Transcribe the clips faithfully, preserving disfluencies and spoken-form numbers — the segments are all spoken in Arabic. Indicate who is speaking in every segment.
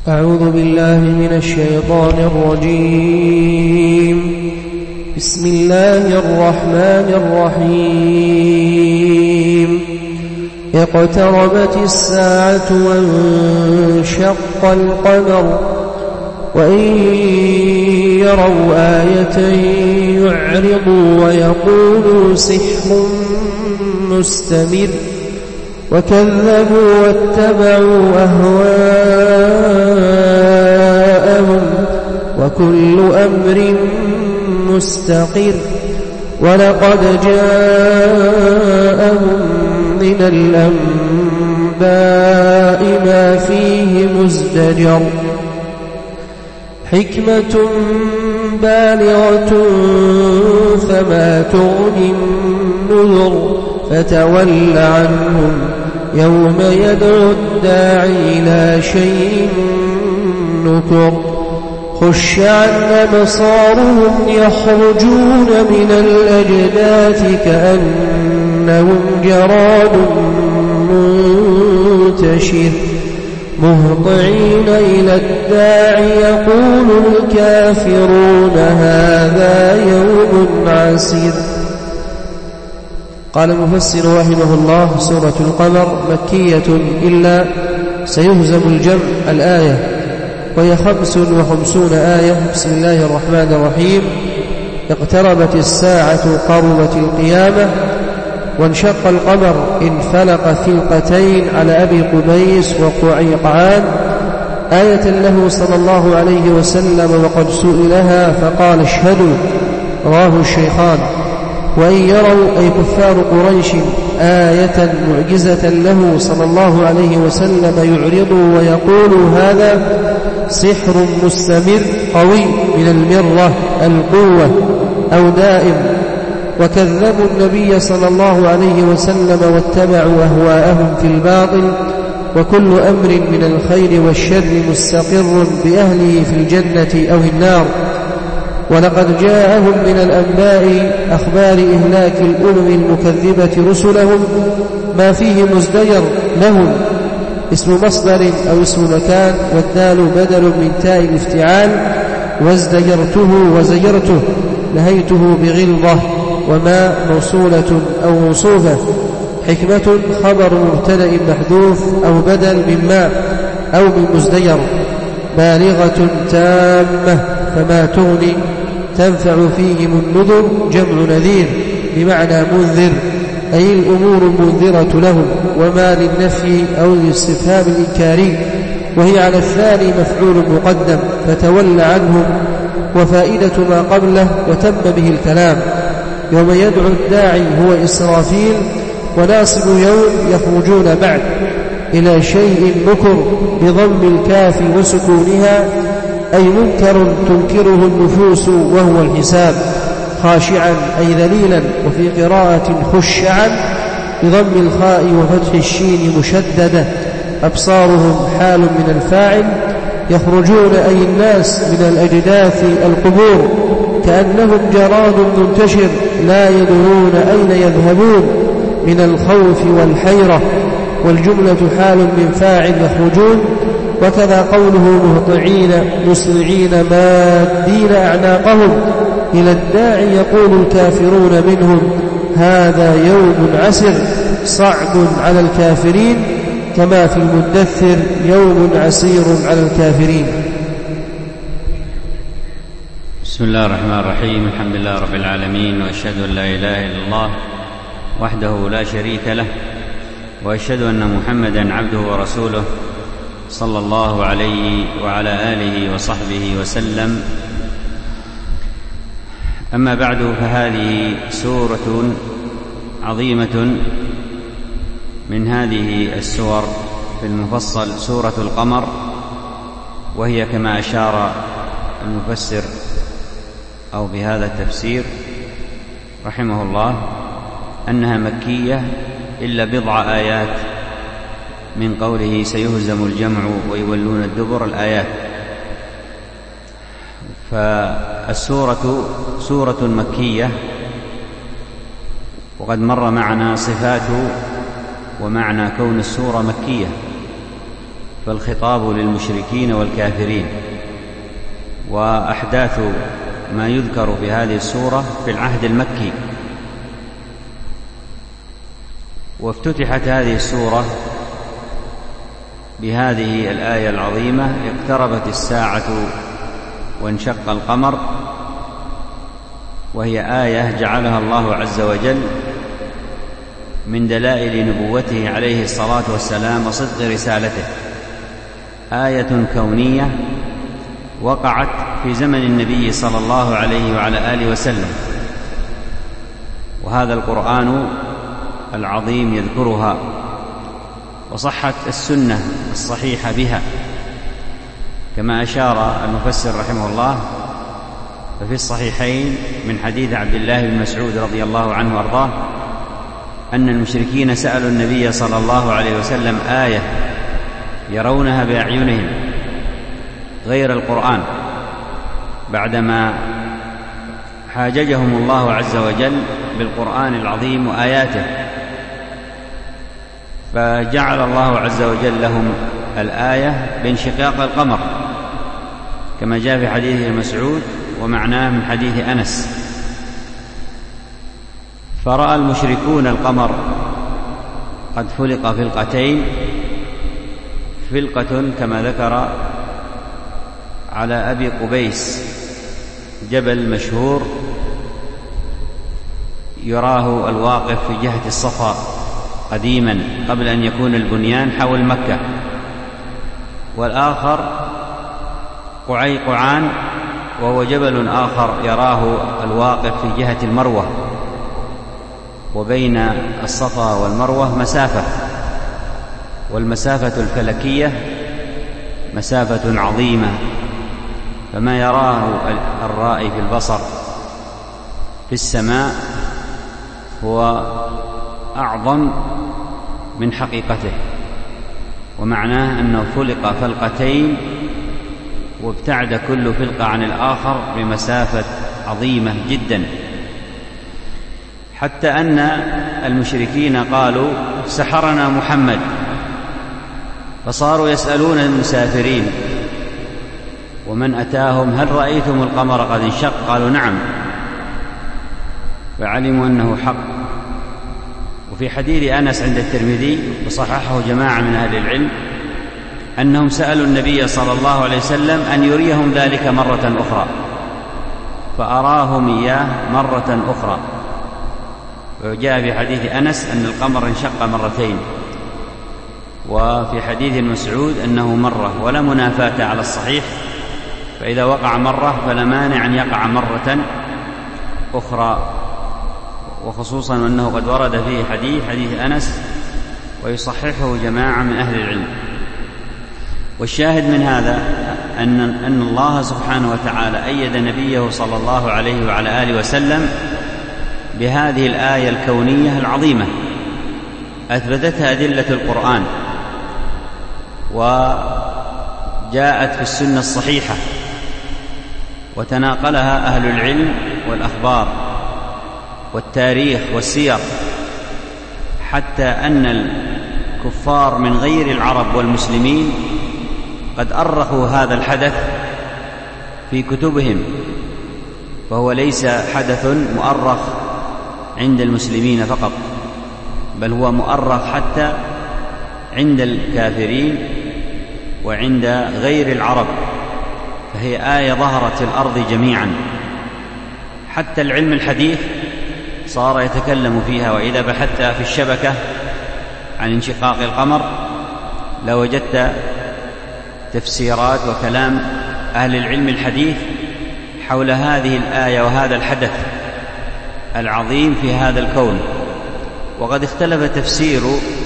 Speaker 1: أعوذ بالله من الشيطان الرجيم. بسم الله الرحمن الرحيم. اقتربت الساعة وانشق القمر وإن يروا آية يعرضوا ويقولوا سحر مستمر وكذبوا واتبعوا أهواءهم وكل أمر مستقر ولقد جاءهم من الأنباء ما فيه مزدجر حكمة بالغة فما تغني النذر فتول عنهم يوم يدعو الداعي إلى شيء نكر خش عن أبصارهم يخرجون من الأجداث كأنهم جراد منتشر مهطعين إلى الداعي يقول الكافرون هذا يوم عسير. قال المفسر رحمه الله: سورة القمر مكية إلا سيهزم الجمع الآية، وهي خمس وخمسون آية. بسم الله الرحمن الرحيم. اقتربت الساعة قربت القيامة وانشق القمر انفلق فلقتين على أبي قبيس وقعيقعان آية له صلى الله عليه وسلم وقد سئلها فقال اشهدوا، رواه الشيخان. وإن يروا أي كفار قريش آية معجزة له صلى الله عليه وسلم يعرضوا ويقولوا هذا سحر مستمر قوي من المرة القوة أو دائم، وكذبوا النبي صلى الله عليه وسلم واتبعوا أهواءهم في الباطل، وكل أمر من الخير والشر مستقر بأهله في الجنة أو النار. ولقد جاءهم من الأنباء أخبار إهلاك الأمم المكذبة رسلهم ما فيه مزدجر لهم اسم مصدر أو اسم مكان، والدال بدل من تاء الافتعال، وازدجرته وزجرته نهيته بغلظة، وما موصولة أو موصوفة. حكمة خبر مبتدأ محذوف أو بدل من ما أو من مزدجر. بالغة تامة فما تغني تنفع فيهم النذر جمع نذير بمعنى منذر، أي الأمور المنذرة لهم. وما للنفي أو للاستفهام الإنكاري، وهي على الثاني مفعول مقدم، فتول عنهم وفائدة ما قبله وتم به الكلام. يوم يدعو الداعي هو إسرافيل، وناصب يوم يخرجون بعد إلى شيء نكر بضم الكاف وسكونها، أي منكر تنكره النفوس وهو الحساب. خاشعا أي ذليلا، وفي قراءة خشعا بضم الخاء وفتح الشين مشددة. أبصارهم حال من الفاعل. يخرجون أي الناس من الأجداث القبور كأنهم جراد منتشر لا يدرون أين يذهبون من الخوف والحيرة، والجملة حال من فاعل يخرجون. وكذا قوله مهطعين مسرعين مادين أعناقهم إلى الداعي يقول الكافرون منهم هذا يوم عسر صعب على الكافرين، كما في المدثر يوم عسير على الكافرين.
Speaker 2: بسم الله الرحمن الرحيم. الحمد لله رب العالمين، وأشهد أن لا إله إلا الله وحده لا شريك له، وأشهد أن محمدا عبده ورسوله صلى الله عليه وعلى آله وصحبه وسلم. أما بعد، فهذه سورة عظيمة من هذه السور في المفصل، سورة القمر، وهي كما أشار المفسر أو بهذا التفسير رحمه الله أنها مكية إلا بضع آيات من قوله سيهزم الجمع ويولون الدبر الآيات. فالسورة سورة مكية، وقد مر معنا صفات ومعنى كون السورة مكية. فالخطاب للمشركين والكافرين. وأحداث ما يذكر في هذه السورة في العهد المكي. وافتتحت هذه السورة بهذه الآية العظيمة: اقتربت الساعة وانشق القمر، وهي آية جعلها الله عز وجل من دلائل نبوته عليه الصلاة والسلام وصدق رسالته، آية كونية وقعت في زمن النبي صلى الله عليه وعلى آله وسلم، وهذا القرآن العظيم يذكرها، وصحت السنة الصحيحة بها، كما أشار المفسر رحمه الله: ففي الصحيحين من حديث عبد الله بن مسعود رضي الله عنه وأرضاه أن المشركين سألوا النبي صلى الله عليه وسلم آية يرونها بأعينهم غير القرآن، بعدما حاججهم الله عز وجل بالقرآن العظيم وآياته، فجعل الله عز وجل لهم الآية بانشقاق القمر، كما جاء في حديث مسعود ومعناه من حديث أنس. فرأى المشركون القمر قد فلق فلقتين، فلقة كما ذكر على أبي قبيس، جبل مشهور يراه الواقف في جهة الصفا قديما قبل أن يكون البنيان حول مكة، والآخر قعيقعان، وهو جبل آخر يراه الواقف في جهة المروة، وبين الصفا والمروة مسافة، والمسافة الفلكية مسافة عظيمة، فما يراه الرائي في البصر في السماء هو أعظم من حقيقته، ومعناه أنه فلق فلقتين وابتعد كل فلقة عن الآخر بمسافة عظيمة جدا، حتى أن المشركين قالوا: سحرنا محمد، فصاروا يسألون المسافرين ومن أتاهم: هل رأيتم القمر قد انشق؟ قالوا: نعم، فعلموا أنه حق. وفي حديث أنس عند الترمذي وصححه جماعة من أهل العلم أنهم سألوا النبي صلى الله عليه وسلم أن يريهم ذلك مرة أخرى، فأراهم إياه مرة أخرى. وجاء في حديث أنس أن القمر انشق مرتين، وفي حديث مسعود أنه مرة، ولا منافاة على الصحيح، فإذا وقع مرة فلا مانع أن يقع مرة أخرى، وخصوصا أنه قد ورد فيه حديث حديث أنس ويصححه جماعة من أهل العلم. والشاهد من هذا أن, أن الله سبحانه وتعالى أيد نبيه صلى الله عليه وعلى آله وسلم بهذه الآية الكونية العظيمة، أثبتتها أدلة القرآن، وجاءت في السنة الصحيحة، وتناقلها أهل العلم والأخبار والتاريخ والسير، حتى أن الكفار من غير العرب والمسلمين قد أرخوا هذا الحدث في كتبهم، فهو ليس حدث مؤرخ عند المسلمين فقط، بل هو مؤرخ حتى عند الكافرين وعند غير العرب، فهي آية ظهرت في الأرض جميعا، حتى العلم الحديث صار يتكلم فيها. وإذا بحثت في الشبكة عن انشقاق القمر لوجدت تفسيرات وكلام أهل العلم الحديث حول هذه الآية وهذا الحدث العظيم في هذا الكون. وقد اختلف تفسير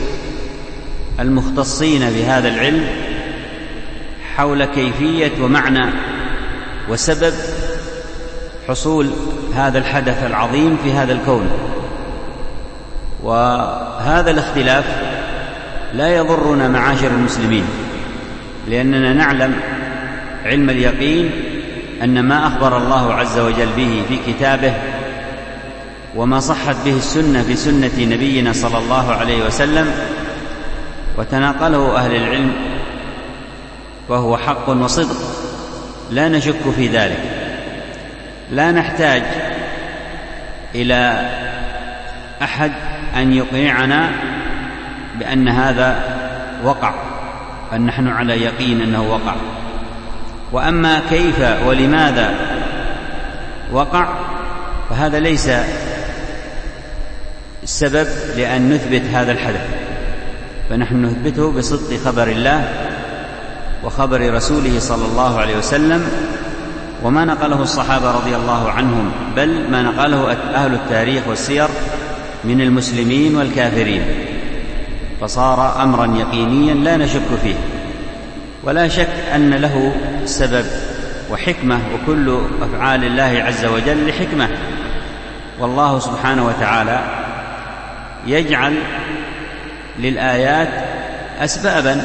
Speaker 2: المختصين بهذا العلم حول كيفية ومعنى وسبب حصول هذا الحدث العظيم في هذا الكون، وهذا الاختلاف لا يضرنا معاشر المسلمين، لأننا نعلم علم اليقين أن ما أخبر الله عز وجل به في كتابه وما صحت به السنة في سنة نبينا صلى الله عليه وسلم وتناقله أهل العلم وهو حق وصدق، لا نشك في ذلك. لا نحتاج إلى أحد أن يقنعنا بأن هذا وقع، أن نحن على يقين أنه وقع. وأما كيف ولماذا وقع فهذا ليس السبب لأن نثبت هذا الحدث، فنحن نثبته بصدق خبر الله وخبر رسوله صلى الله عليه وسلم وما نقله الصحابة رضي الله عنهم، بل ما نقله أهل التاريخ والسير من المسلمين والكافرين، فصار أمرا يقينيا لا نشك فيه. ولا شك أن له سبب وحكمة، وكل أفعال الله عز وجل لحكمة، والله سبحانه وتعالى يجعل للآيات أسبابا.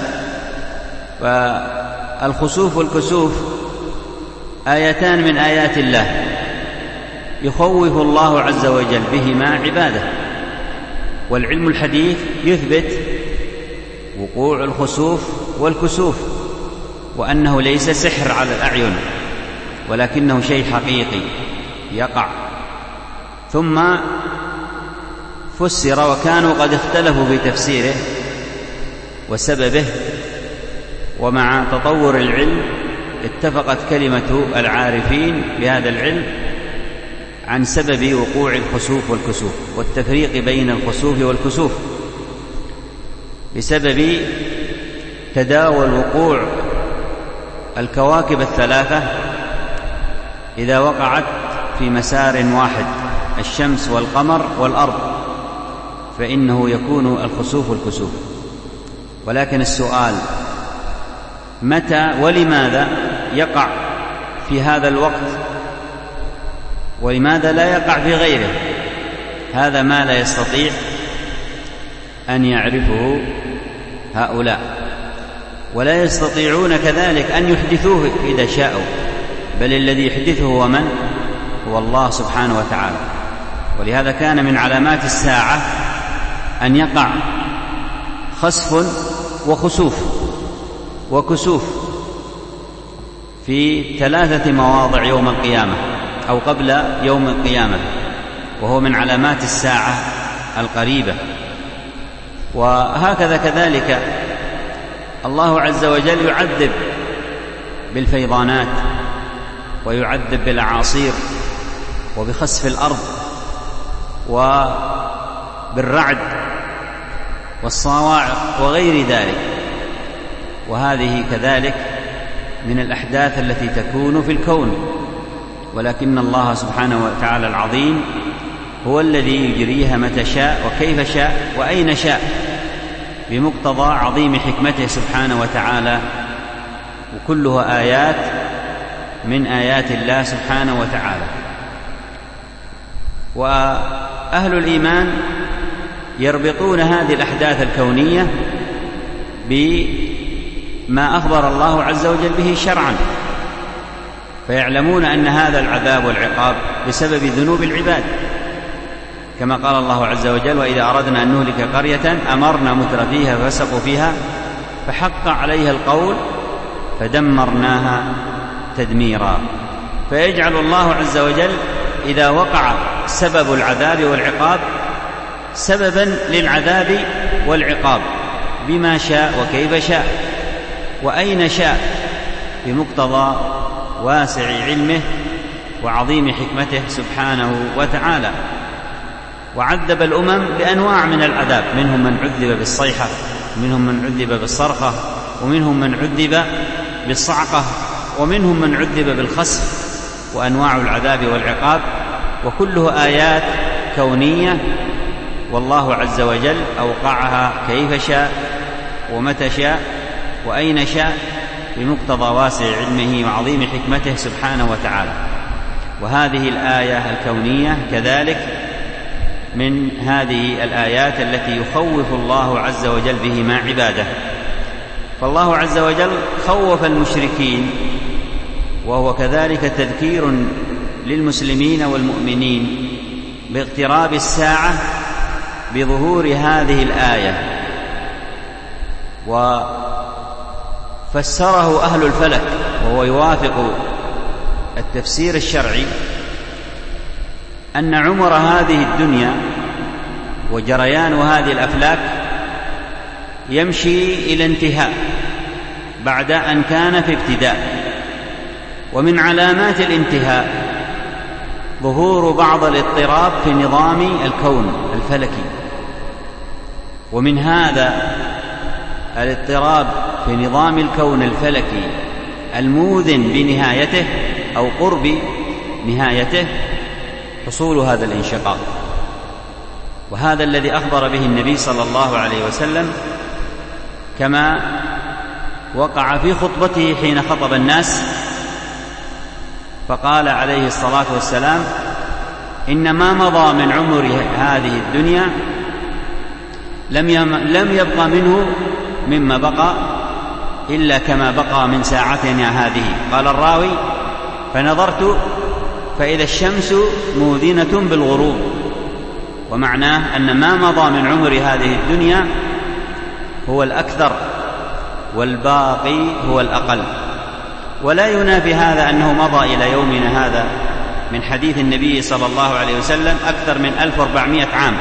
Speaker 2: فالخسوف والكسوف آيتان من آيات الله يخوف الله عز وجل بهما عباده، والعلم الحديث يثبت وقوع الخسوف والكسوف، وأنه ليس سحر على الأعين ولكنه شيء حقيقي يقع. ثم فسر، وكانوا قد اختلفوا في تفسيره وسببه، ومع تطور العلم اتفقت كلمة العارفين بهذا العلم عن سبب وقوع الخسوف والكسوف والتفريق بين الخسوف والكسوف، بسبب تداول وقوع الكواكب الثلاثة إذا وقعت في مسار واحد، الشمس والقمر والأرض، فإنه يكون الخسوف والكسوف. ولكن السؤال متى ولماذا يقع في هذا الوقت ولماذا لا يقع في غيره؟ هذا ما لا يستطيع أن يعرفه هؤلاء، ولا يستطيعون كذلك أن يحدثوه إذا شاءوا، بل الذي يحدثه هو من؟ هو الله سبحانه وتعالى. ولهذا كان من علامات الساعة أن يقع خسف وخسوف وكسوف في ثلاثة مواضع يوم القيامة أو قبل يوم القيامة، وهو من علامات الساعة القريبة. وهكذا كذلك الله عز وجل يعذب بالفيضانات، ويعذب بالأعاصير، وبخسف الأرض، وبالرعد والصواعق وغير ذلك. وهذه كذلك من الأحداث التي تكون في الكون، ولكن الله سبحانه وتعالى العظيم هو الذي يجريها متى شاء وكيف شاء وأين شاء، بمقتضى عظيم حكمته سبحانه وتعالى، وكلها آيات من آيات الله سبحانه وتعالى. وأهل الإيمان يربطون هذه الأحداث الكونية بما أخبر الله عز وجل به شرعا، فيعلمون أن هذا العذاب والعقاب بسبب ذنوب العباد، كما قال الله عز وجل: وإذا أردنا أن نهلك قرية أمرنا متر فيها ففسقوا فيها فحق عليها القول فدمرناها تدميرا. فيجعل الله عز وجل إذا وقع سبب العذاب والعقاب سببا للعذاب والعقاب بما شاء وكيف شاء وأين شاء، بمقتضى واسع علمه وعظيم حكمته سبحانه وتعالى. وعذب الأمم بأنواع من العذاب، منهم من عذب بالصيحة، ومنهم من عذب بالصرخة، ومنهم من عذب بالصعقة، ومنهم من عذب بالخسف، وأنواع العذاب والعقاب، وكله آيات كونية، والله عز وجل أوقعها كيف شاء ومتى شاء وأين شاء، بمقتضى واسع علمه وعظيم حكمته سبحانه وتعالى. وهذه الآية الكونية كذلك من هذه الآيات التي يخوف الله عز وجل بهما عباده. فالله عز وجل خوف المشركين، وهو كذلك تذكير للمسلمين والمؤمنين باقتراب الساعة بظهور هذه الآية. فسره أهل الفلك وهو يوافق التفسير الشرعي أن عمر هذه الدنيا وجريان هذه الأفلاك يمشي إلى انتهاء بعد أن كان في ابتداء، ومن علامات الانتهاء ظهور بعض الاضطراب في نظام الكون الفلكي، ومن هذا الاضطراب في نظام الكون الفلكي الموذن بنهايته أو قرب نهايته حصول هذا الانشقاق. وهذا الذي أخبر به النبي صلى الله عليه وسلم كما وقع في خطبته حين خطب الناس، فقال عليه الصلاة والسلام: إن ما مضى من عمر هذه الدنيا لم يبقى منه مما بقى إلا كما بقى من ساعتنا هذه. قال الراوي: فنظرت فإذا الشمس موذنة بالغروب، ومعناه أن ما مضى من عمر هذه الدنيا هو الأكثر والباقي هو الأقل. ولا ينافي هذا أنه مضى إلى يومنا هذا من حديث النبي صلى الله عليه وسلم أكثر من ألف وأربعمائة عام،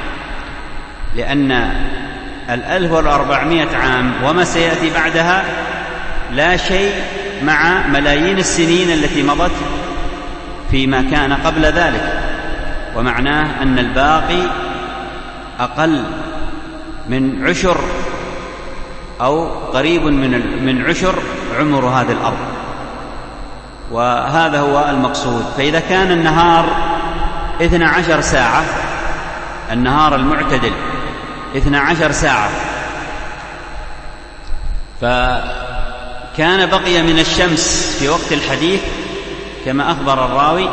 Speaker 2: لأن الألف والأربعمائة عام وما سيأتي بعدها لا شيء مع ملايين السنين التي مضت فيما كان قبل ذلك، ومعناه أن الباقي أقل من عشر أو قريب من من عشر عمر هذه الأرض، وهذا هو المقصود. فإذا كان النهار اثنا عشر ساعة، النهار المعتدل اثنا عشر ساعة، فكان بقي من الشمس في وقت الحديث كما أخبر الراوي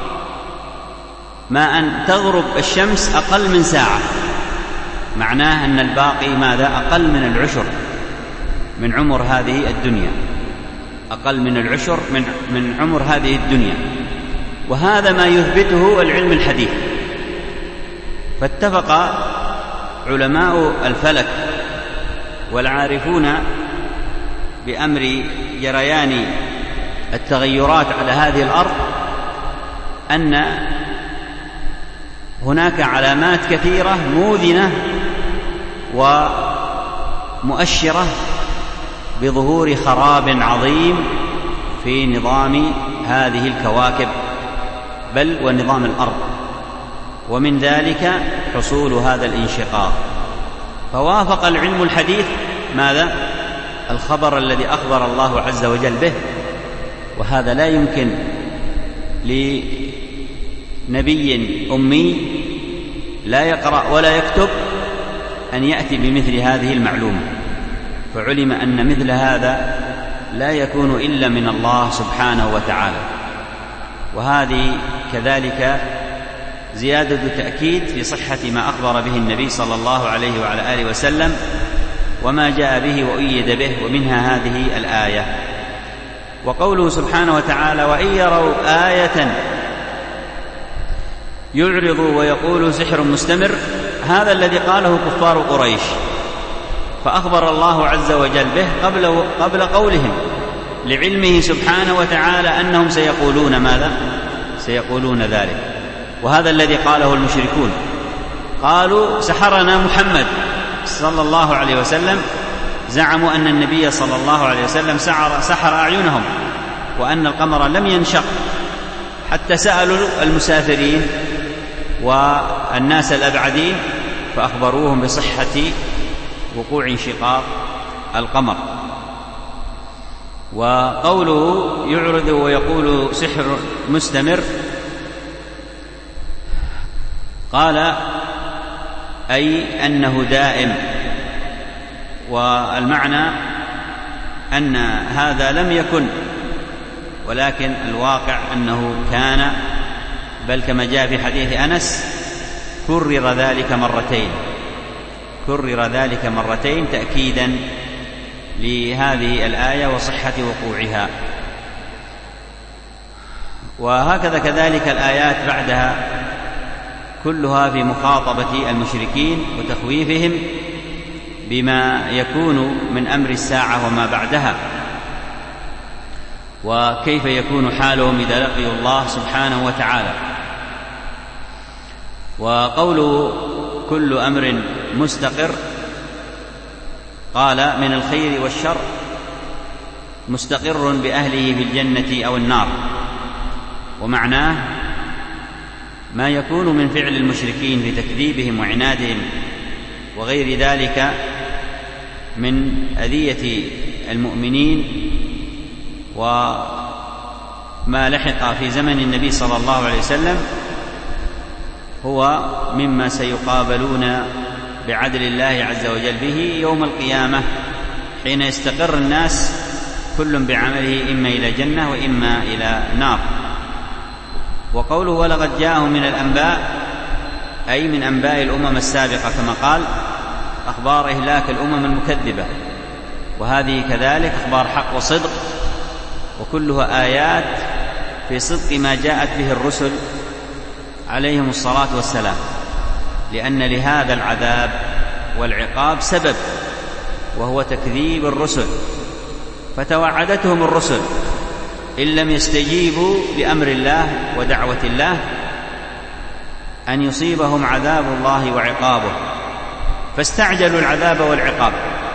Speaker 2: ما أن تغرب الشمس أقل من ساعة، معناه أن الباقي ماذا؟ أقل من العشر من عمر هذه الدنيا، أقل من العشر من, من عمر هذه الدنيا. وهذا ما يثبته العلم الحديث. فاتفق علماء الفلك والعارفون بأمر جريان التغيرات على هذه الأرض أن هناك علامات كثيرة موذنة ومؤشرة بظهور خراب عظيم في نظام هذه الكواكب بل ونظام الأرض، ومن ذلك حصول هذا الانشقاق. فوافق العلم الحديث ماذا؟ الخبر الذي أخبر الله عز وجل به، وهذا لا يمكن لنبي أمي لا يقرأ ولا يكتب أن يأتي بمثل هذه المعلومة، فعلم أن مثل هذا لا يكون إلا من الله سبحانه وتعالى. وهذه كذلك زيادة تأكيد في صحة ما أخبر به النبي صلى الله عليه وعلى آله وسلم وما جاء به وأيد به، ومنها هذه الآية. وقوله سبحانه وتعالى: وإن يروا آية يعرضوا ويقولوا سحر مستمر، هذا الذي قاله كفار قريش، فأخبر الله عز وجل به قبل, قبل قولهم، لعلمه سبحانه وتعالى أنهم سيقولون ماذا؟ سيقولون ذلك. وهذا الذي قاله المشركون، قالوا سحرنا محمد صلى الله عليه وسلم، زعموا أن النبي صلى الله عليه وسلم سحر, سحر أعينهم وأن القمر لم ينشق، حتى سألوا المسافرين والناس الأبعدين فأخبروهم بصحة وقوع انشقاق القمر. وقوله يعرض ويقول سحر مستمر، قال أي أنه دائم، والمعنى أن هذا لم يكن، ولكن الواقع أنه كان، بل كما جاء في حديث أنس كرر ذلك مرتين، كرر ذلك مرتين تأكيدا لهذه الآية وصحة وقوعها. وهكذا كذلك الآيات بعدها كلها في مخاطبة المشركين وتخويفهم بما يكون من أمر الساعة وما بعدها، وكيف يكون حالهم إذا لقيوا الله سبحانه وتعالى. وقوله كل أمر مستقر قال من الخير والشر مستقر بأهله في الجنة أو النار، ومعناه ما يكون من فعل المشركين في تكذيبهم وعنادهم وغير ذلك من أذية المؤمنين وما لحق في زمن النبي صلى الله عليه وسلم هو مما سيقابلون بعدل الله عز وجل به يوم القيامة، حين يستقر الناس كل بعمله إما إلى جنة وإما إلى نار. وقوله ولقد جاءهم من الأنباء أي من أنباء الأمم السابقة، كما قال أخبار إهلاك الأمم المكذبة، وهذه كذلك أخبار حق وصدق، وكلها آيات في صدق ما جاءت به الرسل عليهم الصلاة والسلام، لأن لهذا العذاب والعقاب سبب، وهو تكذيب الرسل، فتوعدتهم الرسل إن لم يستجيبوا لأمر الله ودعوة الله أن يصيبهم عذاب الله وعقابه، فاستعجلوا العذاب والعقاب،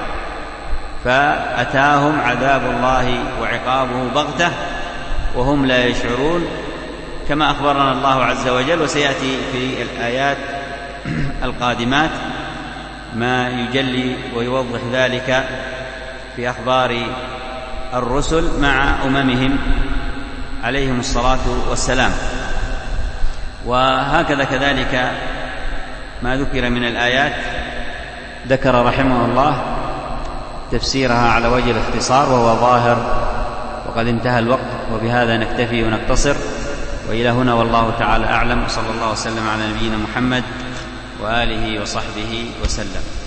Speaker 2: فأتاهم عذاب الله وعقابه بغتة وهم لا يشعرون، كما أخبرنا الله عز وجل. وسيأتي في الآيات القادمات ما يجلي ويوضح ذلك في أخبار الرسل مع أممهم عليهم الصلاة والسلام. وهكذا كذلك ما ذكر من الآيات ذكر رحمه الله تفسيرها على وجه الاختصار وهو ظاهر، وقد انتهى الوقت، وبهذا نكتفي ونقتصر، وإلى هنا والله تعالى أعلم، وصلى الله وسلم على نبينا محمد وآله وصحبه وسلم.